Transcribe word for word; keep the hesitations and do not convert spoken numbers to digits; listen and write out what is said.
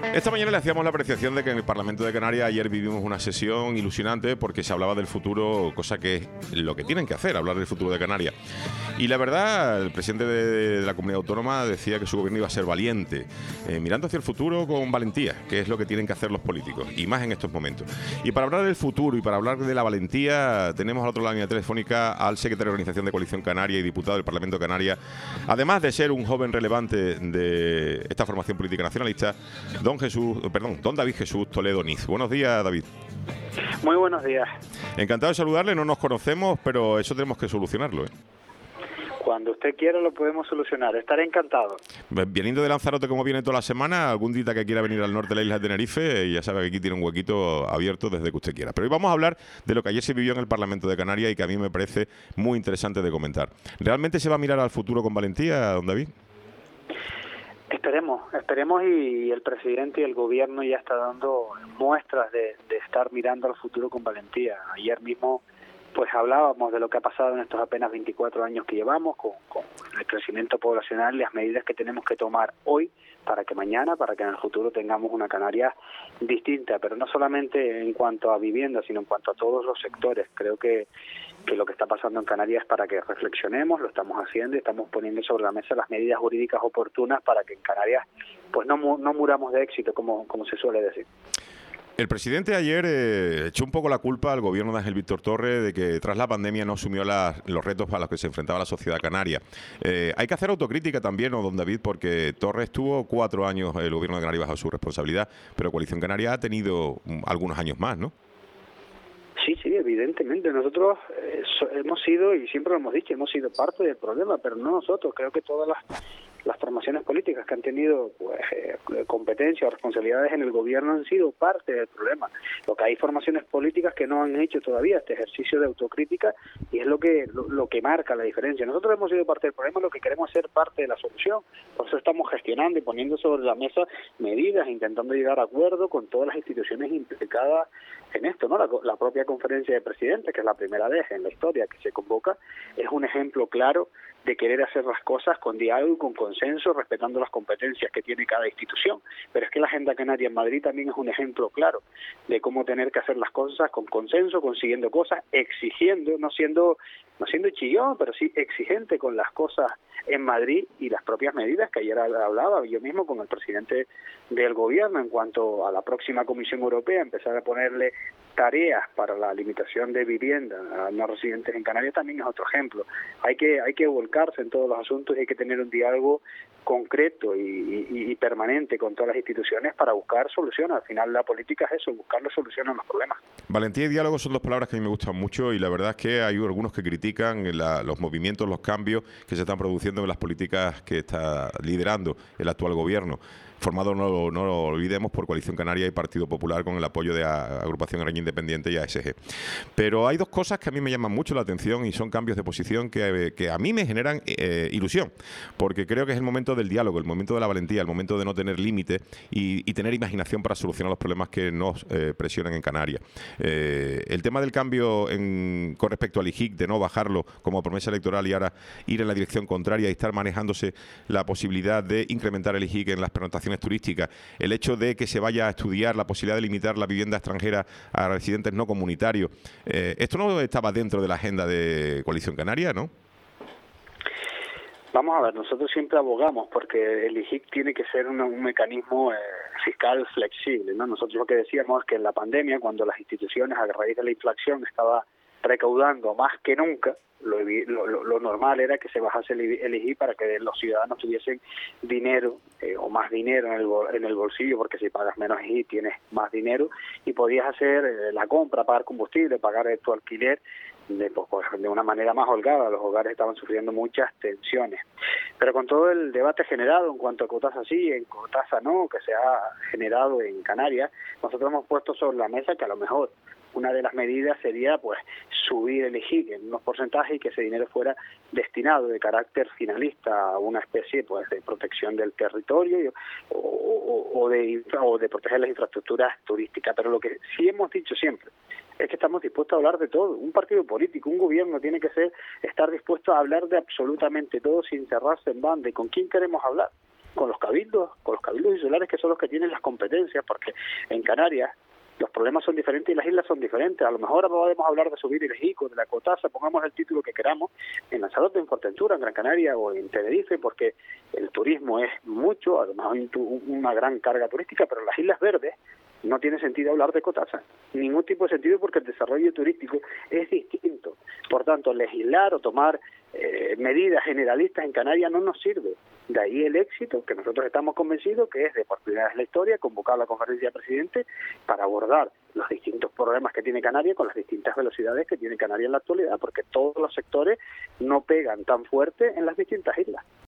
Esta mañana le hacíamos la apreciación de que en el Parlamento de Canarias ayer vivimos una sesión ilusionante porque se hablaba del futuro, cosa que es lo que tienen que hacer, hablar del futuro de Canarias. Y la verdad, el presidente de, de la comunidad autónoma decía que su gobierno iba a ser valiente, eh, mirando hacia el futuro con valentía, que es lo que tienen que hacer los políticos, y más en estos momentos. Y para hablar del futuro y para hablar de la valentía, tenemos al otro lado de la línea telefónica al secretario de Organización de Coalición Canaria y diputado del Parlamento de Canarias, además de ser un joven relevante de esta formación política nacionalista, don Jesús, perdón, don David Jesús Toledo Niz. Buenos días, David. Muy buenos días. Encantado de saludarle, no nos conocemos, pero eso tenemos que solucionarlo, ¿eh? Cuando usted quiera lo podemos solucionar, estaré encantado. Viniendo de Lanzarote como viene toda la semana, algún día que quiera venir al norte de la isla de Tenerife, ya sabe que aquí tiene un huequito abierto desde que usted quiera. Pero hoy vamos a hablar de lo que ayer se vivió en el Parlamento de Canarias y que a mí me parece muy interesante de comentar. ¿Realmente se va a mirar al futuro con valentía, don David? Esperemos, esperemos y el presidente y el gobierno ya está dando muestras de, de estar mirando al futuro con valentía. Ayer mismo pues hablábamos de lo que ha pasado en estos apenas veinticuatro años que llevamos con, con el crecimiento poblacional y las medidas que tenemos que tomar hoy para que mañana, para que en el futuro tengamos una Canarias distinta, pero no solamente en cuanto a vivienda, sino en cuanto a todos los sectores. Creo que, que lo que está pasando en Canarias es para que reflexionemos, lo estamos haciendo y estamos poniendo sobre la mesa las medidas jurídicas oportunas para que en Canarias pues no, no muramos de éxito, como, como se suele decir. El presidente ayer eh, echó un poco la culpa al gobierno de Ángel Víctor Torres de que tras la pandemia no asumió la, los retos a los que se enfrentaba la sociedad canaria. Eh, hay que hacer autocrítica también, ¿no, don David? Porque Torres estuvo cuatro años el gobierno de Canarias bajo su responsabilidad, pero Coalición Canaria ha tenido um, algunos años más, ¿no? Sí, sí, evidentemente. Nosotros eh, so, hemos sido, y siempre lo hemos dicho, hemos sido parte del problema, pero no nosotros. Creo que todas las... las formaciones políticas que han tenido pues eh, competencia o responsabilidades en el gobierno han sido parte del problema. Lo que hay formaciones políticas que no han hecho todavía este ejercicio de autocrítica y es lo que lo, lo que marca la diferencia. Nosotros hemos sido parte del problema, lo que queremos es ser parte de la solución. Por eso estamos gestionando y poniendo sobre la mesa medidas, intentando llegar a acuerdo con todas las instituciones implicadas en esto, ¿no? La, la propia conferencia de presidentes, que es la primera vez en la historia que se convoca, es un ejemplo claro de querer hacer las cosas con diálogo y con consenso, respetando las competencias que tiene cada institución. Pero es que la Agenda Canaria en Madrid también es un ejemplo claro de cómo tener que hacer las cosas con consenso, consiguiendo cosas, exigiendo, no siendo no siendo chillón, pero sí exigente con las cosas en Madrid y las propias medidas que ayer hablaba yo mismo con el presidente del gobierno en cuanto a la próxima Comisión Europea, empezar a ponerle tareas para la limitación de vivienda a no residentes en Canarias también es otro ejemplo. Hay que hay que volcarse en todos los asuntos y hay que tener un diálogo concreto y, y, y permanente con todas las instituciones para buscar soluciones. Al final la política es eso, buscar las soluciones a los problemas. Valentía y diálogo son dos palabras que a mí me gustan mucho y la verdad es que hay algunos que critican la, los movimientos, los cambios que se están produciendo en las políticas que está liderando el actual gobierno, formado, no, no lo olvidemos, por Coalición Canaria y Partido Popular con el apoyo de a, Agrupación Araña Independiente y A S G. Pero hay dos cosas que a mí me llaman mucho la atención y son cambios de posición que, que a mí me generan eh, ilusión, porque creo que es el momento del diálogo, el momento de la valentía, el momento de no tener límites y, y tener imaginación para solucionar los problemas que nos eh, presionan en Canarias. Eh, el tema del cambio en, con respecto al I G I C, de no bajarlo como promesa electoral y ahora ir en la dirección contraria y estar manejándose la posibilidad de incrementar el I G I C en las pernoctaciones turísticas, el hecho de que se vaya a estudiar la posibilidad de limitar la vivienda extranjera a residentes no comunitarios, eh, esto no estaba dentro de la agenda de Coalición Canaria, ¿no? Vamos a ver, nosotros siempre abogamos porque el I G I C tiene que ser un, un mecanismo eh, fiscal flexible, ¿no? Nosotros lo que decíamos es que en la pandemia, cuando las instituciones a raíz de la inflación estaba recaudando más que nunca, lo, lo, lo normal era que se bajase el, el I G I para que los ciudadanos tuviesen dinero eh, o más dinero en el, en el bolsillo, porque si pagas menos I G I tienes más dinero y podías hacer eh, la compra, pagar combustible, pagar tu alquiler de, pues, de una manera más holgada. Los hogares estaban sufriendo muchas tensiones. Pero con todo el debate generado en cuanto a Cotasa sí, en Cotasa no, que se ha generado en Canarias, nosotros hemos puesto sobre la mesa que a lo mejor una de las medidas sería pues subir el I G I C en unos porcentajes y que ese dinero fuera destinado de carácter finalista a una especie pues de protección del territorio o, o, o, de, o de proteger las infraestructuras turísticas. Pero lo que sí hemos dicho siempre es que estamos dispuestos a hablar de todo. Un partido político, un gobierno tiene que ser estar dispuesto a hablar de absolutamente todo sin cerrarse en banda. ¿Y con quién queremos hablar? con los cabildos, con los cabildos insulares, que son los que tienen las competencias, porque en Canarias los problemas son diferentes y las islas son diferentes. A lo mejor podemos hablar de subir el ejico, de la cotasa, pongamos el título que queramos, en Lanzarote, en Fuerteventura, en Gran Canaria o en Tenerife, porque el turismo es mucho, además hay una gran carga turística, pero en las Islas Verdes no tiene sentido hablar de cotasa, ningún tipo de sentido, porque el desarrollo turístico es distinto. Por tanto, legislar o tomar eh, medidas generalistas en Canarias no nos sirve. De ahí el éxito, que nosotros estamos convencidos que es de por primera vez en la historia convocar la conferencia de presidentes para abordar los distintos problemas que tiene Canarias con las distintas velocidades que tiene Canarias en la actualidad, porque todos los sectores no pegan tan fuerte en las distintas islas.